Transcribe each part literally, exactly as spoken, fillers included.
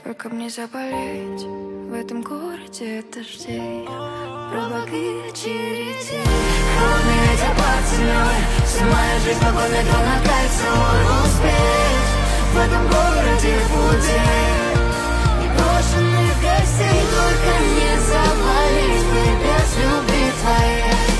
Только мне заболеть в этом городе от дождей, пробок и очередей. Холодный ветер под стеной, вся моя жизнь поход метро на кольцевой. Успеть в этом городе путей и брошенных гостей. Только не заболеть бы без любви твоей.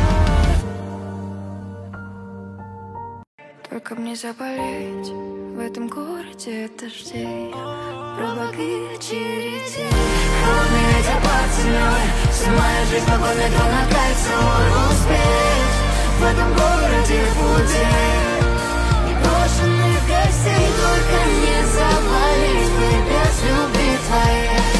Только мне заболеть в этом городе от дождей, пробок и очередей. Холодный ветер под стеной, вся моя жизнь поход метро на кольцевой. Успеть в этом городе путей и брошенных гостей. Только не заболеть бы без любви твоей.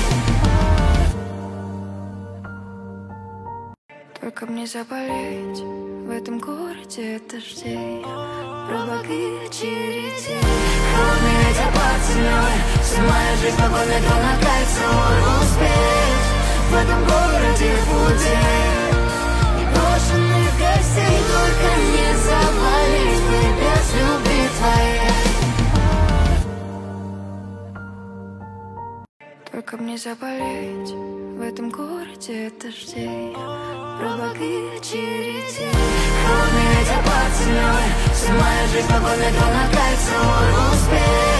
Только мне заболеть в этом городе от дождей, пробок и очередей. Холодный ветер под стеной, вся моя жизнь поход метро на кольцевой. Успеть в этом городе путей и брошенных гостей. Только не заболеть бы без любви твоей. Только мне заболеть в этом городе от дождей, пробок и очередей. Холодный ветер под стеной, вся моя жизнь поход метро на кольцевой. Успеть